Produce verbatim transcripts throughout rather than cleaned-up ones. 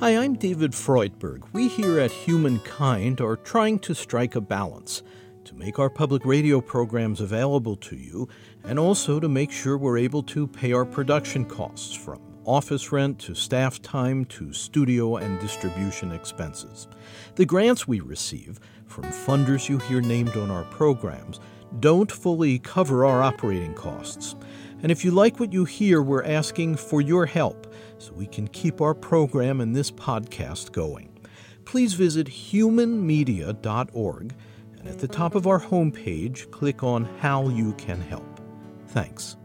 Hi, I'm David Freudberg. We here at Humankind are trying to strike a balance to make our public radio programs available to you and also to make sure we're able to pay our production costs, from office rent to staff time to studio and distribution expenses. The grants we receive from funders you hear named on our programs don't fully cover our operating costs. And if you like what you hear, we're asking for your help so we can keep our program and this podcast going. Please visit human media dot org, and at the top of our homepage, click on How You Can Help. Thanks.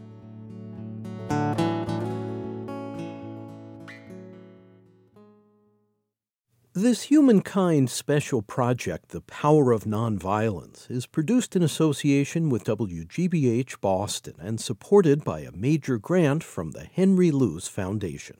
This Humankind special project, The Power of Nonviolence, is produced in association with W G B H Boston and supported by a major grant from the Henry Luce Foundation.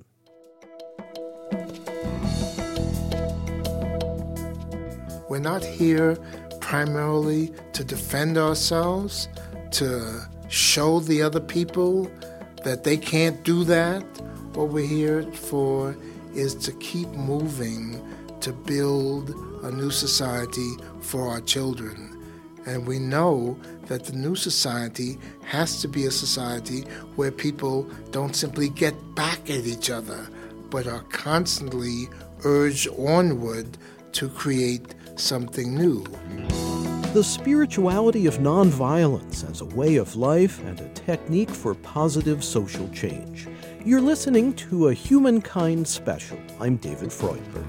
We're not here primarily to defend ourselves, to show the other people that they can't do that. What we're here for is to keep moving, to build a new society for our children. And we know that the new society has to be a society where people don't simply get back at each other, but are constantly urged onward to create something new. The spirituality of nonviolence as a way of life and a technique for positive social change. You're listening to a Humankind special. I'm David Freudberg.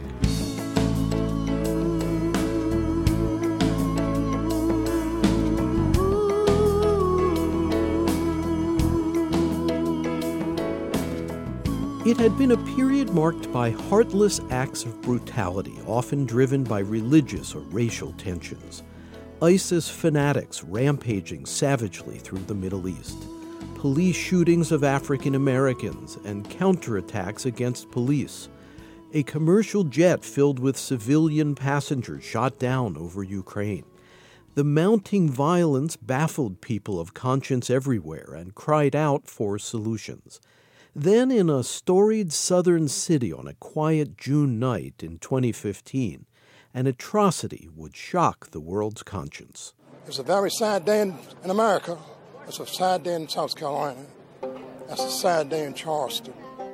It had been a period marked by heartless acts of brutality, often driven by religious or racial tensions. ISIS fanatics rampaging savagely through the Middle East, police shootings of African Americans, and counterattacks against police. A commercial jet filled with civilian passengers shot down over Ukraine. The mounting violence baffled people of conscience everywhere and cried out for solutions. Then, in a storied southern city on a quiet June night in twenty fifteen, an atrocity would shock the world's conscience. It's a very sad day in, in America. It's a sad day in South Carolina. It's a sad day in Charleston.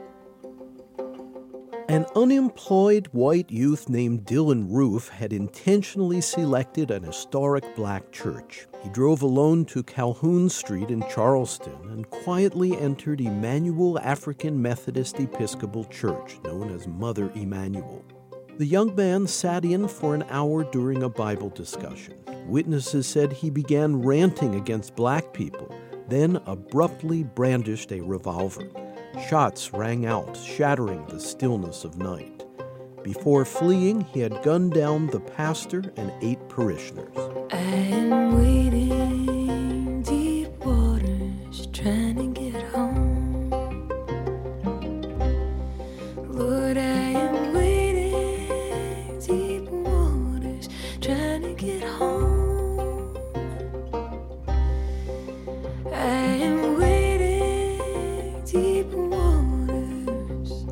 An unemployed white youth named Dylan Roof had intentionally selected an historic black church. He drove alone to Calhoun Street in Charleston and quietly entered Emmanuel African Methodist Episcopal Church, known as Mother Emanuel. The young man sat in for an hour during a Bible discussion. Witnesses said he began ranting against black people, then abruptly brandished a revolver. Shots rang out, shattering the stillness of night. Before fleeing, he had gunned down the pastor and eight parishioners. I am wading deep waters, trying to get home. Lord, I am wading deep waters, trying to get home. I am wading deep waters,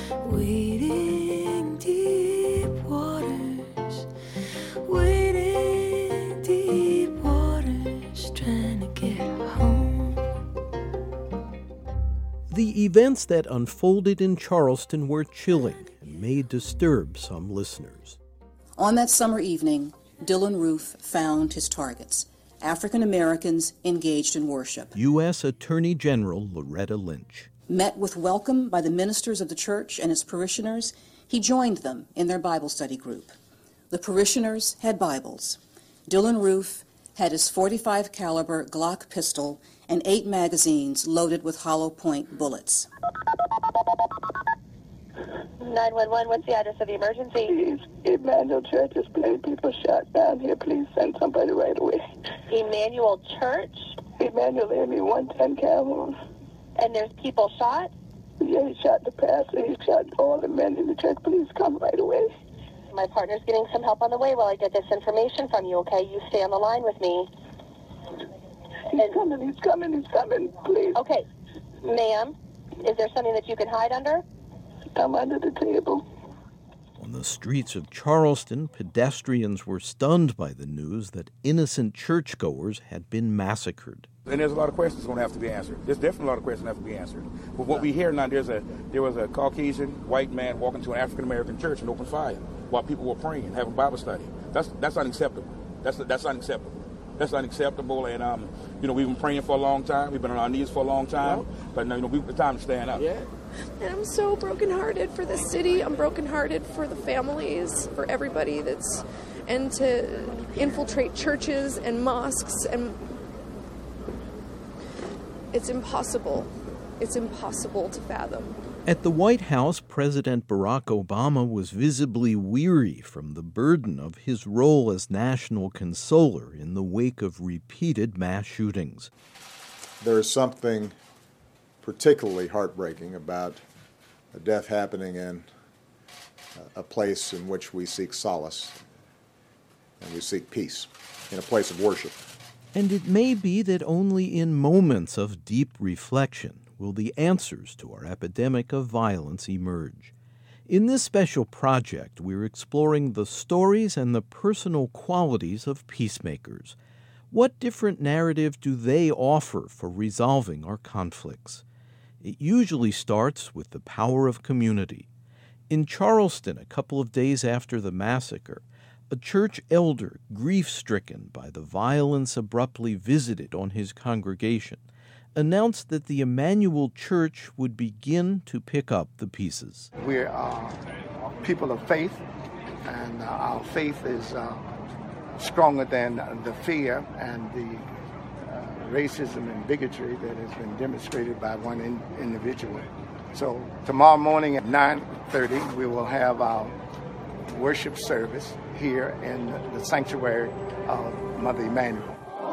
wading deep waters, wading deep waters, trying to get home. The events that unfolded in Charleston were chilling and may disturb some listeners. On that summer evening, Dylan Roof found his targets, African Americans engaged in worship. U S Attorney General Loretta Lynch. Met with welcome by the ministers of the church and its parishioners, he joined them in their Bible study group. The parishioners had Bibles. Dylan Roof had his forty-five caliber Glock pistol and eight magazines loaded with hollow point bullets. nine one one, what's the address of the emergency? Please, Emmanuel Church is plenty people shot down here. Please send somebody right away. Emmanuel Church? Emmanuel M E one ten Calhoun. And there's people shot? Yeah, he shot the pastor. He shot all the men in the church. Please come right away. My partner's getting some help on the way while I get this information from you, okay? You stay on the line with me. He's and, coming, he's coming, he's coming, please. Okay. Ma'am, is there something that you can hide under? I'm under the table. On the streets of Charleston, pedestrians were stunned by the news that innocent churchgoers had been massacred. And there's a lot of questions going to have to be answered. There's definitely a lot of questions that have to be answered. But what we hear now, there's a there was a Caucasian white man walking to an African American church and opened fire while people were praying, having Bible study. That's that's unacceptable. That's that's unacceptable. That's unacceptable. And um, you know, we've been praying for a long time. We've been on our knees for a long time. Yep. But you know, we the time to stand up. Yeah. And I'm so brokenhearted for the city. I'm brokenhearted for the families, for everybody that's, and to infiltrate churches and mosques, and it's impossible. It's impossible to fathom. At the White House, President Barack Obama was visibly weary from the burden of his role as national consoler in the wake of repeated mass shootings. There is something particularly heartbreaking about a death happening in a place in which we seek solace and we seek peace, in a place of worship. And it may be that only in moments of deep reflection will the answers to our epidemic of violence emerge. In this special project, we're exploring the stories and the personal qualities of peacemakers. What different narrative do they offer for resolving our conflicts? It usually starts with the power of community. In Charleston, a couple of days after the massacre, a church elder, grief-stricken by the violence abruptly visited on his congregation, announced that the Emmanuel Church would begin to pick up the pieces. We are people of faith, and uh, our faith is uh, stronger than the fear and the racism and bigotry that has been demonstrated by one in, individual. So tomorrow morning at nine thirty, we will have our worship service here in the sanctuary of Mother Emmanuel.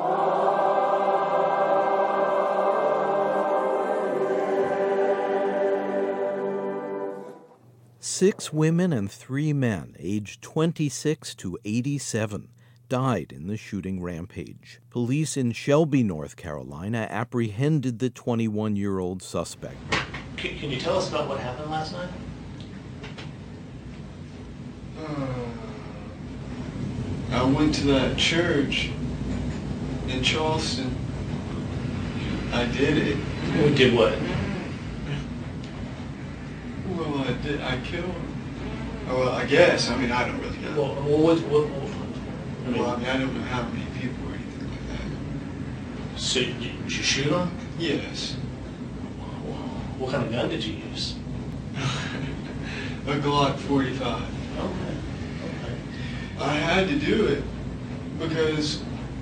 Six women and three men, aged twenty-six to eighty-seven, died in the shooting rampage. Police in Shelby, North Carolina, apprehended the twenty-one-year-old suspect. Can, can you tell us about what happened last night? Uh, I went to that church in Charleston. I did it. You did what? Well, I did. I killed him. Oh, well, I guess. I mean, I don't really know. Well, what, what, what, I mean, well, I mean, I don't know how many people or anything like that. So, did you shoot him? Yes. What kind of gun did you use? A Glock forty-five. Okay. Okay. I had to do it because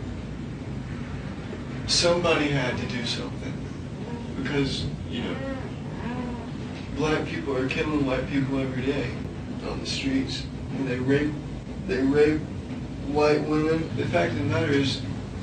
somebody had to do something. Because, you know, black people are killing white people every day on the streets. And they rape, they rape white women. The fact of the matter is,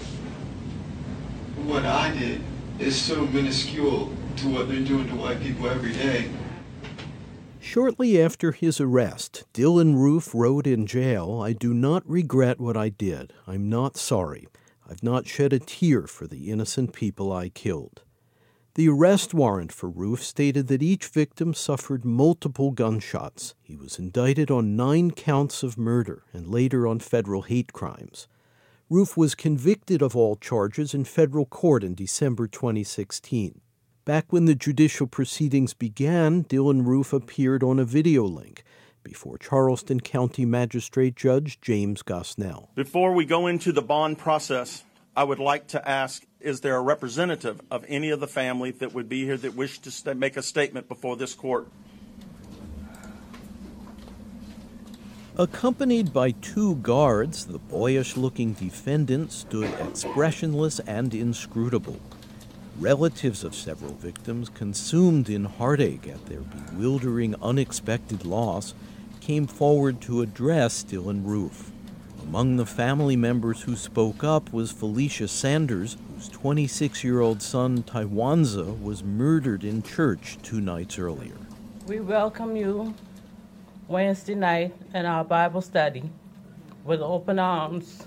what I did is so minuscule to what they're doing to white people every day. Shortly after his arrest, Dylann Roof wrote in jail, "I do not regret what I did. I'm not sorry. I've not shed a tear for the innocent people I killed." The arrest warrant for Roof stated that each victim suffered multiple gunshots. He was indicted on nine counts of murder and later on federal hate crimes. Roof was convicted of all charges in federal court in December twenty sixteen. Back when the judicial proceedings began, Dylann Roof appeared on a video link before Charleston County Magistrate Judge James Gosnell. Before we go into the bond process, I would like to ask, is there a representative of any of the family that would be here that wished to st- make a statement before this court? Accompanied by two guards, the boyish-looking defendant stood expressionless and inscrutable. Relatives of several victims, consumed in heartache at their bewildering, unexpected loss, came forward to address Dylann Roof. Among the family members who spoke up was Felicia Sanders, whose twenty-six-year-old son, Tywanza, was murdered in church two nights earlier. We welcome you Wednesday night in our Bible study with open arms.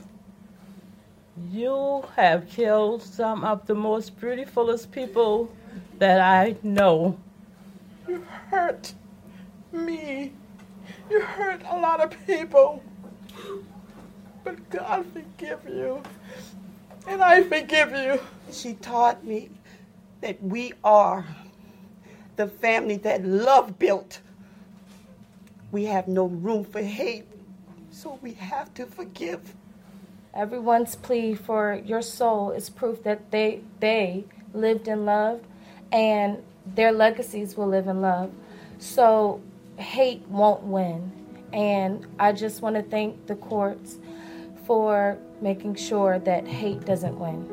You have killed some of the most beautifulest people that I know. You hurt me. You hurt a lot of people. But God forgive you. And I forgive you. She taught me that we are the family that love built. We have no room for hate, so we have to forgive. Everyone's plea for your soul is proof that they they lived in love, and their legacies will live in love. So hate won't win. And I just want to thank the courts for making sure that hate doesn't win.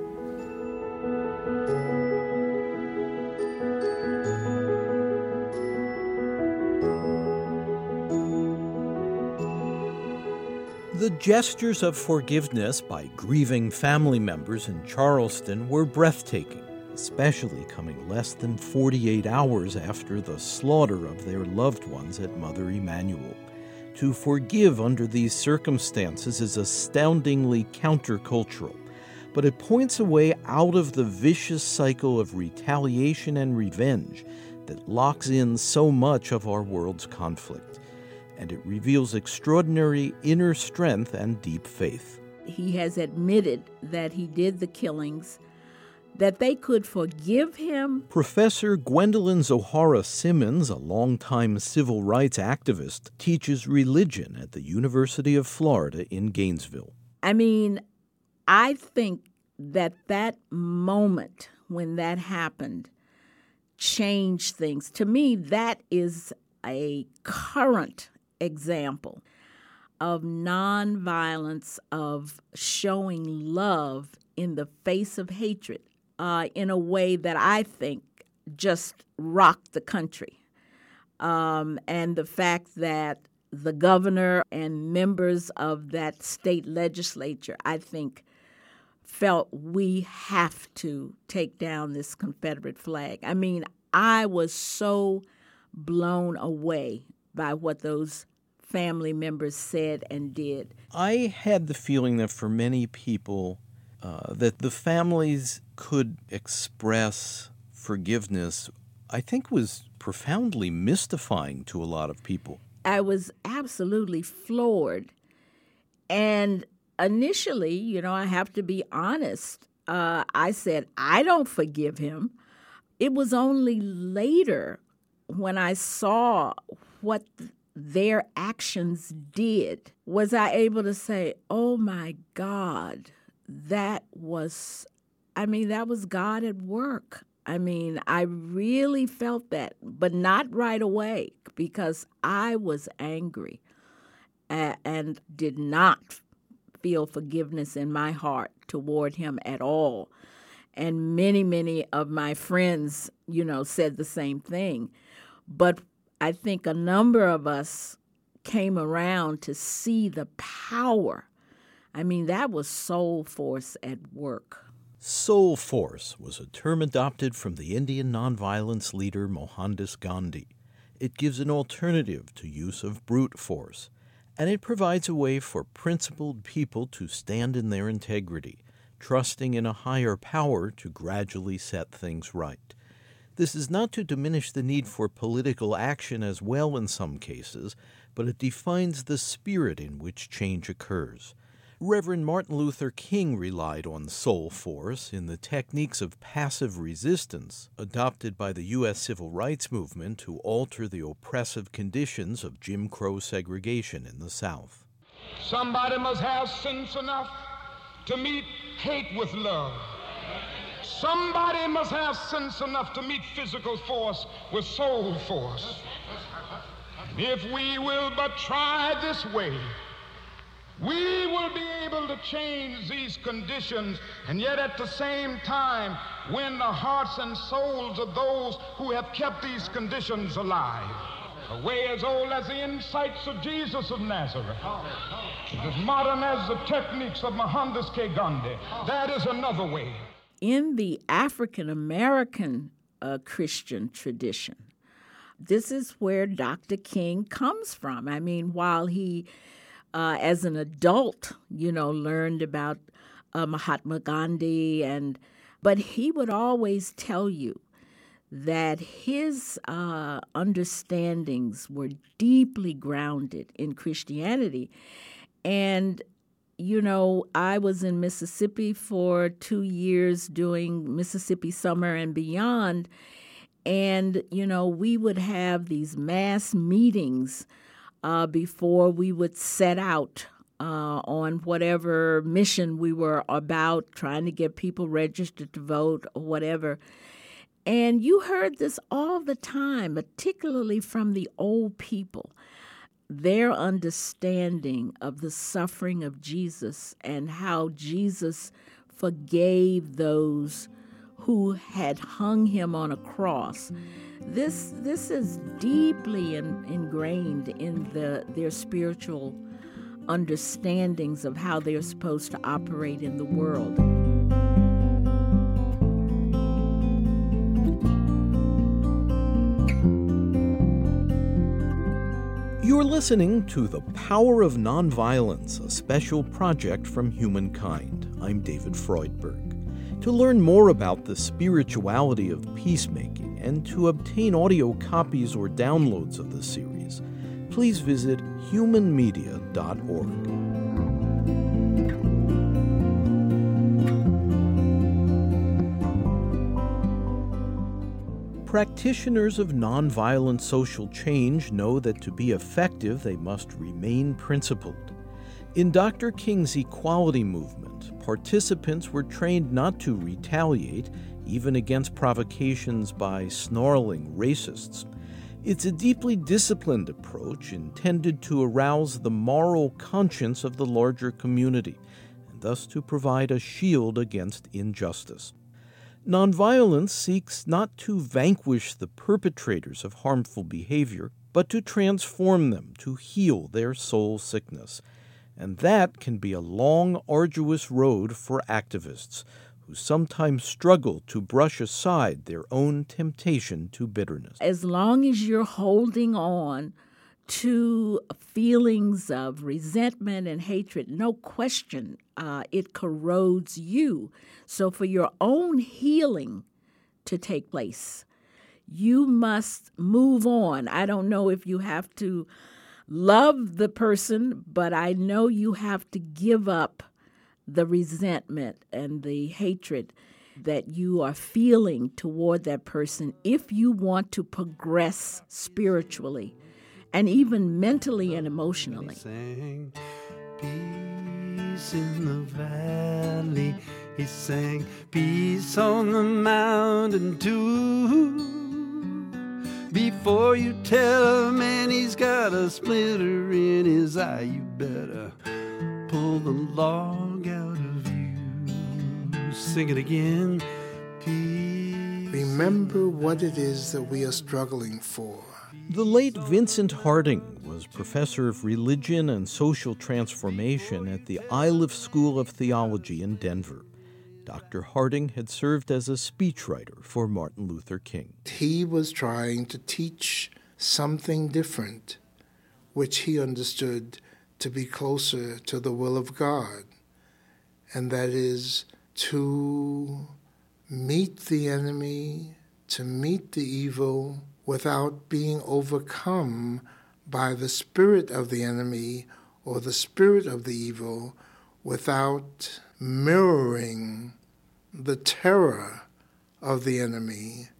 The gestures of forgiveness by grieving family members in Charleston were breathtaking, especially coming less than forty-eight hours after the slaughter of their loved ones at Mother Emanuel. To forgive under these circumstances is astoundingly countercultural, but it points a way out of the vicious cycle of retaliation and revenge that locks in so much of our world's conflict. And it reveals extraordinary inner strength and deep faith. He has admitted that he did the killings, that they could forgive him. Professor Gwendolyn Zohara Simmons, a longtime civil rights activist, teaches religion at the University of Florida in Gainesville. I mean, I think that that moment when that happened changed things. To me, that is a current example of nonviolence, of showing love in the face of hatred uh, in a way that I think just rocked the country. Um, and the fact that the governor and members of that state legislature, I think, felt we have to take down this Confederate flag. I mean, I was so blown away by what those family members said and did. I had the feeling that for many people, uh, that the families could express forgiveness, I think was profoundly mystifying to a lot of people. I was absolutely floored. And initially, you know, I have to be honest, uh, I said, I don't forgive him. It was only later when I saw what their actions did, was I able to say, oh my God, that was, I mean, that was God at work. I mean, I really felt that, but not right away, because I was angry and did not feel forgiveness in my heart toward him at all. And many, many of my friends, you know, said the same thing. But I think a number of us came around to see the power. I mean, that was soul force at work. Soul force was a term adopted from the Indian nonviolence leader Mohandas Gandhi. It gives an alternative to use of brute force, and it provides a way for principled people to stand in their integrity, trusting in a higher power to gradually set things right. This is not to diminish the need for political action as well in some cases, but it defines the spirit in which change occurs. Reverend Martin Luther King relied on soul force in the techniques of passive resistance adopted by the U S civil rights movement to alter the oppressive conditions of Jim Crow segregation in the South. Somebody must have sense enough to meet hate with love. Somebody must have sense enough to meet physical force with soul force. If we will but try this way, we will be able to change these conditions, and yet at the same time win the hearts and souls of those who have kept these conditions alive. A way as old as the insights of Jesus of Nazareth, as modern as the techniques of Mohandas K. Gandhi. That is another way. In the African American uh, Christian tradition, this is where Doctor King comes from. I mean, while he, uh, as an adult, you know, learned about uh, Mahatma Gandhi, and but he would always tell you that his uh, understandings were deeply grounded in Christianity. And, you know, I was in Mississippi for two years doing Mississippi Summer and Beyond. And, you know, we would have these mass meetings uh, before we would set out uh, on whatever mission we were about, trying to get people registered to vote or whatever. And you heard this all the time, particularly from the old people, their understanding of the suffering of Jesus and how Jesus forgave those who had hung him on a cross. This this is deeply in, ingrained in the their spiritual understandings of how they're supposed to operate in the world. You're listening to The Power of Nonviolence, a special project from Humankind. I'm David Freudberg. To learn more about the spirituality of peacemaking and to obtain audio copies or downloads of the series, please visit human media dot org. Practitioners of nonviolent social change know that to be effective, they must remain principled. In Doctor King's equality movement, participants were trained not to retaliate, even against provocations by snarling racists. It's a deeply disciplined approach intended to arouse the moral conscience of the larger community, and thus to provide a shield against injustice. Nonviolence seeks not to vanquish the perpetrators of harmful behavior, but to transform them, to heal their soul sickness. And that can be a long, arduous road for activists who sometimes struggle to brush aside their own temptation to bitterness. As long as you're holding on to feelings of resentment and hatred, no question, uh, it corrodes you. So for your own healing to take place, you must move on. I don't know if you have to love the person, but I know you have to give up the resentment and the hatred that you are feeling toward that person if you want to progress spiritually and even mentally and emotionally. Sang peace in the valley. He sang peace on the mountain too. Before you tell a man he's got a splinter in his eye, you better pull the log out of you. Sing it again. Peace. Remember what it is that we are struggling for. The late Vincent Harding was professor of religion and social transformation at the Iliff School of Theology in Denver. Doctor Harding had served as a speechwriter for Martin Luther King. He was trying to teach something different, which he understood to be closer to the will of God, and that is to meet the enemy, to meet the evil without being overcome by the spirit of the enemy or the spirit of the evil, without mirroring the terror of the enemy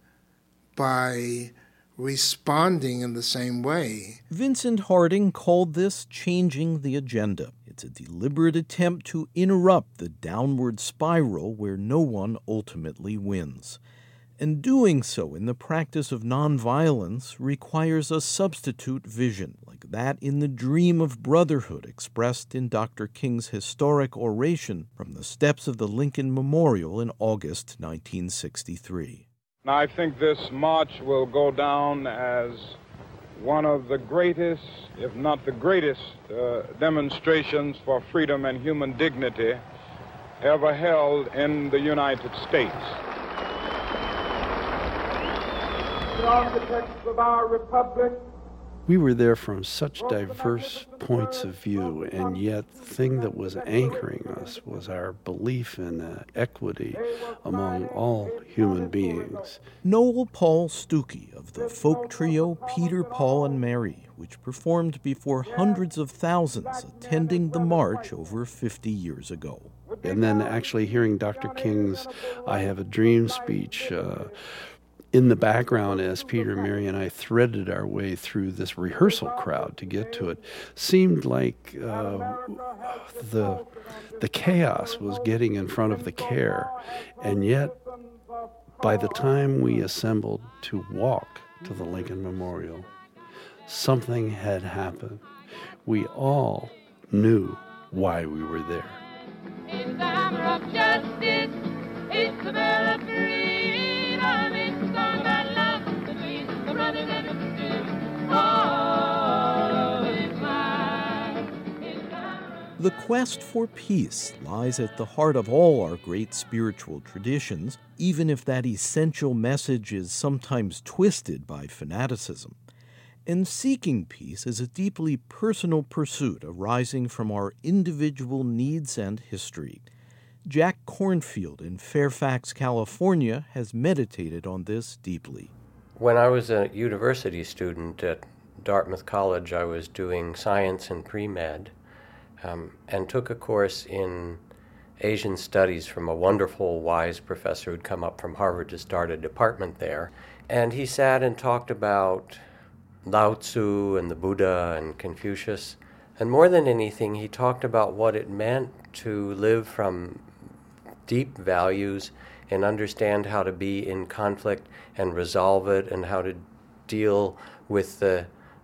by responding in the same way. Vincent Harding called this changing the agenda. It's a deliberate attempt to interrupt the downward spiral where no one ultimately wins. And doing so in the practice of nonviolence requires a substitute vision, like that in the dream of brotherhood expressed in Doctor King's historic oration from the steps of the Lincoln Memorial in August nineteen sixty-three. Now, I think this march will go down as one of the greatest, if not the greatest, uh, demonstrations for freedom and human dignity ever held in the United States. The architects of our republic We were there from such diverse points of view, and yet the thing that was anchoring us was our belief in uh, equity among all human beings. Noel Paul Stuckey of the folk trio Peter, Paul, and Mary, which performed before hundreds of thousands attending the march over fifty years ago. And then actually hearing Doctor King's I Have a Dream speech uh, in the background as Peter, Mary, and I threaded our way through this rehearsal crowd to get to it, seemed like uh, the the chaos was getting in front of the care. And yet, by the time we assembled to walk to the Lincoln Memorial, something had happened. We all knew why we were there. It's the hammer of justice, it's the bell of freedom, it's the song about love between the brothers and the sisters. Oh, it's mine. It's the hammer of... The quest for peace lies at the heart of all our great spiritual traditions, even if that essential message is sometimes twisted by fanaticism. And seeking peace is a deeply personal pursuit arising from our individual needs and history. Jack Cornfield in Fairfax, California, has meditated on this deeply. When I was a university student at Dartmouth College, I was doing science and pre-med um, and took a course in Asian studies from a wonderful, wise professor who'd come up from Harvard to start a department there. And he sat and talked about Lao Tzu and the Buddha and Confucius. And more than anything, he talked about what it meant to live from deep values and understand how to be in conflict and resolve it and how to deal with the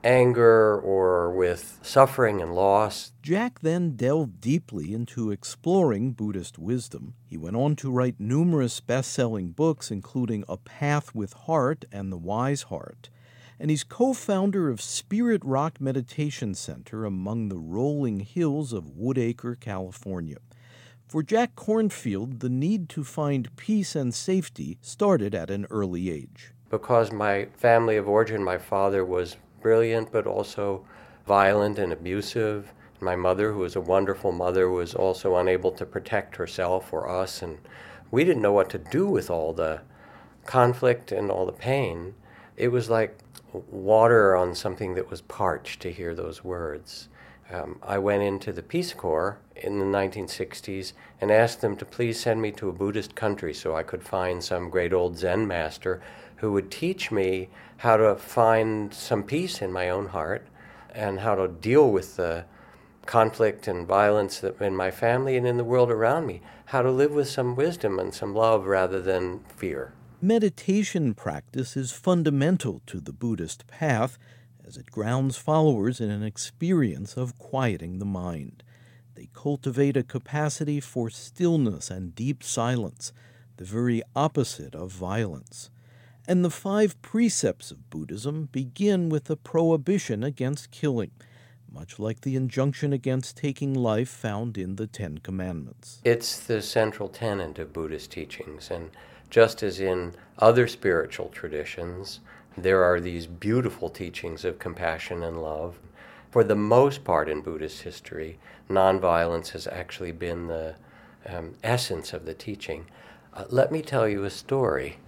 anger or with suffering and loss. Jack then delved deeply into exploring Buddhist wisdom. He went on to write numerous best-selling books, including A Path with Heart and The Wise Heart. And he's co-founder of Spirit Rock Meditation Center among the rolling hills of Woodacre, California. For Jack Cornfield, the need to find peace and safety started at an early age. Because my family of origin, my father was brilliant but also violent and abusive. My mother, who was a wonderful mother, was also unable to protect herself or us, and we didn't know what to do with all the conflict and all the pain. It was like water on something that was parched to hear those words. Um, I went into the Peace Corps in the nineteen sixties and asked them to please send me to a Buddhist country so I could find some great old Zen master who would teach me how to find some peace in my own heart and how to deal with the conflict and violence that in my family and in the world around me, how to live with some wisdom and some love rather than fear. Meditation practice is fundamental to the Buddhist path, as it grounds followers in an experience of quieting the mind. They cultivate a capacity for stillness and deep silence, the very opposite of violence. And the five precepts of Buddhism begin with a prohibition against killing, much like the injunction against taking life found in the Ten Commandments. It's the central tenet of Buddhist teachings, and just as in other spiritual traditions, there are these beautiful teachings of compassion and love. For the most part in Buddhist history, nonviolence has actually been the um, essence of the teaching. Uh, let me tell you a story.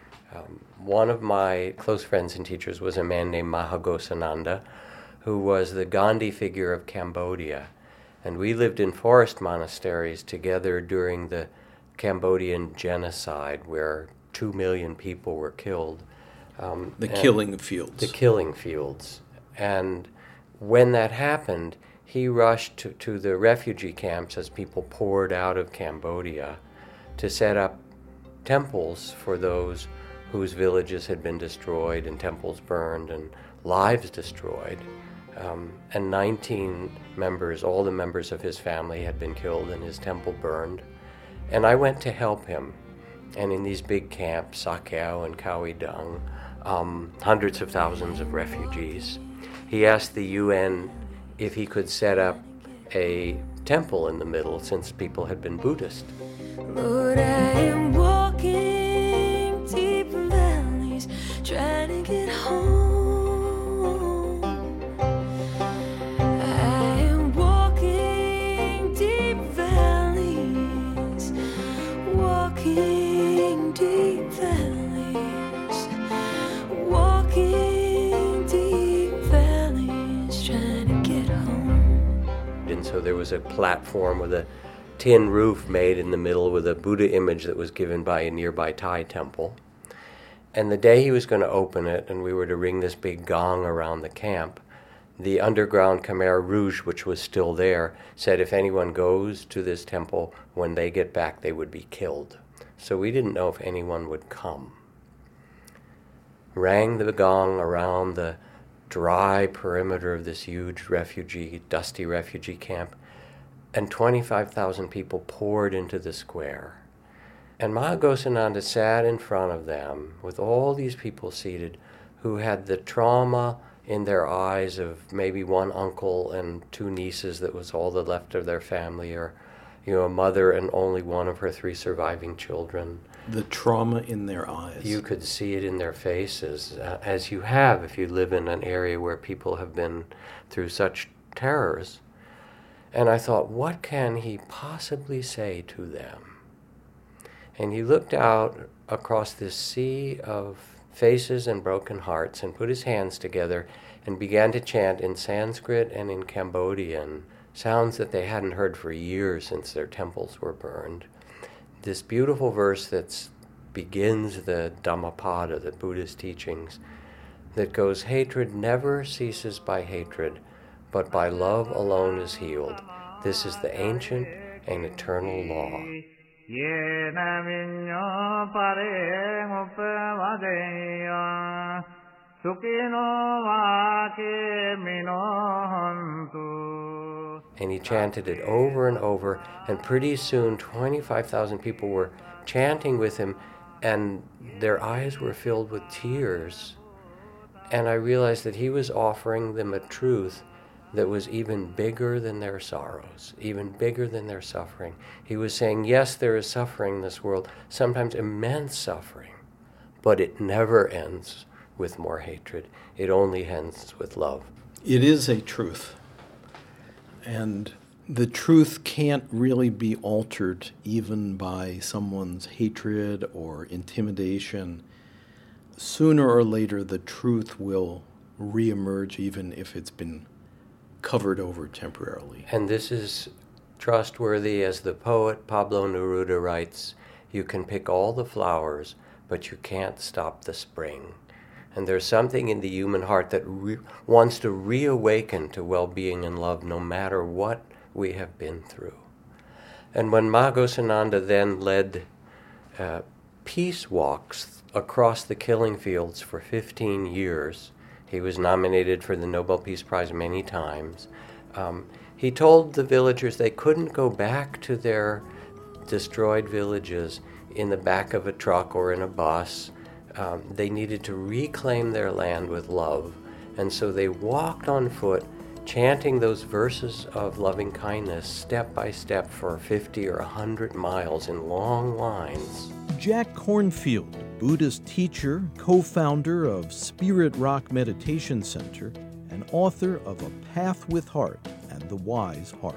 Um, one of my close friends and teachers was a man named Mahaghosananda, who was the Gandhi figure of Cambodia. And we lived in forest monasteries together during the Cambodian genocide, where two million people were killed. Um, the killing fields. The killing fields. And when that happened, he rushed to, to the refugee camps as people poured out of Cambodia to set up temples for those whose villages had been destroyed and temples burned and lives destroyed. Um, and nineteen members, all the members of his family had been killed and his temple burned. And I went to help him. And in these big camps, Sakyao and Khao I Dung, um, hundreds of thousands of refugees, he asked the U N if he could set up a temple in the middle since people had been Buddhist. Lord, I am walking deep in valleys, trying to get home. was a platform with a tin roof made in the middle with a Buddha image that was given by a nearby Thai temple. And the day he was going to open it, and we were to ring this big gong around the camp, the underground Khmer Rouge, which was still there, said if anyone goes to this temple, when they get back, they would be killed. So we didn't know if anyone would come. Rang the gong around the dry perimeter of this huge refugee, dusty refugee camp, and twenty-five thousand people poured into the square. And Maha sat in front of them with all these people seated who had the trauma in their eyes of maybe one uncle and two nieces that was all that left of their family, or you know, a mother and only one of her three surviving children. The trauma in their eyes. You could see it in their faces, uh, as you have if you live in an area where people have been through such terrors. And I thought, what can he possibly say to them? And he looked out across this sea of faces and broken hearts and put his hands together and began to chant in Sanskrit and in Cambodian, sounds that they hadn't heard for years since their temples were burned. This beautiful verse that begins the Dhammapada, the Buddhist teachings, that goes, hatred never ceases by hatred, but by love alone is healed. This is the ancient and eternal law. And he chanted it over and over, and pretty soon twenty-five thousand people were chanting with him, and their eyes were filled with tears. And I realized that he was offering them a truth that was even bigger than their sorrows, even bigger than their suffering. He was saying, yes, there is suffering in this world, sometimes immense suffering, but it never ends with more hatred. It only ends with love. It is a truth. And the truth can't really be altered even by someone's hatred or intimidation. Sooner or later, the truth will reemerge, even if it's been covered over temporarily. And this is trustworthy, as the poet Pablo Neruda writes, you can pick all the flowers, but you can't stop the spring. And there's something in the human heart that re- wants to reawaken to well-being and love no matter what we have been through. And when Ma Ghosananda then led uh, peace walks across the killing fields for fifteen years, he was nominated for the Nobel Peace Prize many times. Um, he told the villagers they couldn't go back to their destroyed villages in the back of a truck or in a bus. Um, they needed to reclaim their land with love. And so they walked on foot, chanting those verses of loving kindness step by step for fifty or one hundred miles in long lines. Jack Kornfield, Buddhist teacher, co-founder of Spirit Rock Meditation Center, and author of A Path with Heart and The Wise Heart.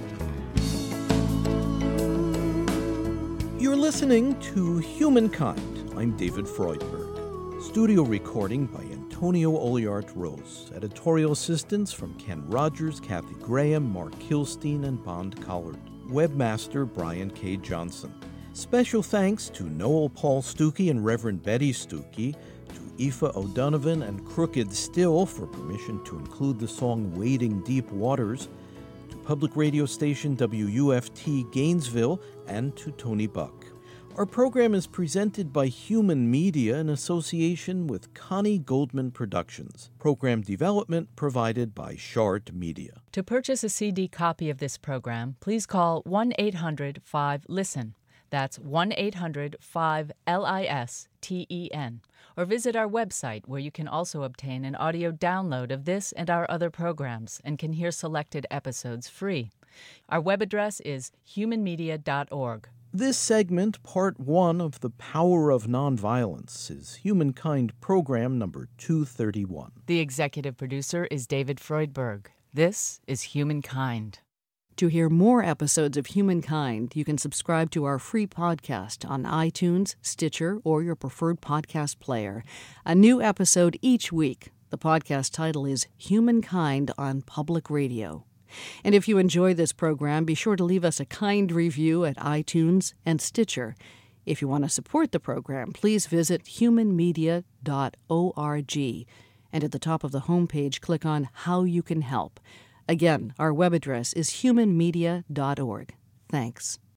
You're listening to Humankind. I'm David Freudberg. Studio recording by Antonio Oliart Rose. Editorial assistance from Ken Rogers, Kathy Graham, Mark Kilstein, and Bond Collard. Webmaster Brian K. Johnson. Special thanks to Noel Paul Stuckey and Reverend Betty Stuckey, to Aoife O'Donovan and Crooked Still for permission to include the song Wading Deep Waters, to public radio station W U F T Gainesville, and to Tony Buck. Our program is presented by Human Media in association with Connie Goldman Productions. Program development provided by Shard Media. To purchase a C D copy of this program, please call one eight hundred five listen. That's one eight hundred five L I S T E N. Or visit our website, where you can also obtain an audio download of this and our other programs and can hear selected episodes free. Our web address is human media dot org. This segment, part one of The Power of Nonviolence, is Humankind program number two thirty-one. The executive producer is David Freudberg. This is Humankind. To hear more episodes of Humankind, you can subscribe to our free podcast on iTunes, Stitcher, or your preferred podcast player. A new episode each week. The podcast title is Humankind on Public Radio. And if you enjoy this program, be sure to leave us a kind review at iTunes and Stitcher. If you want to support the program, please visit human media dot org. And at the top of the homepage, click on How You Can Help. Again, our web address is human media dot org. Thanks.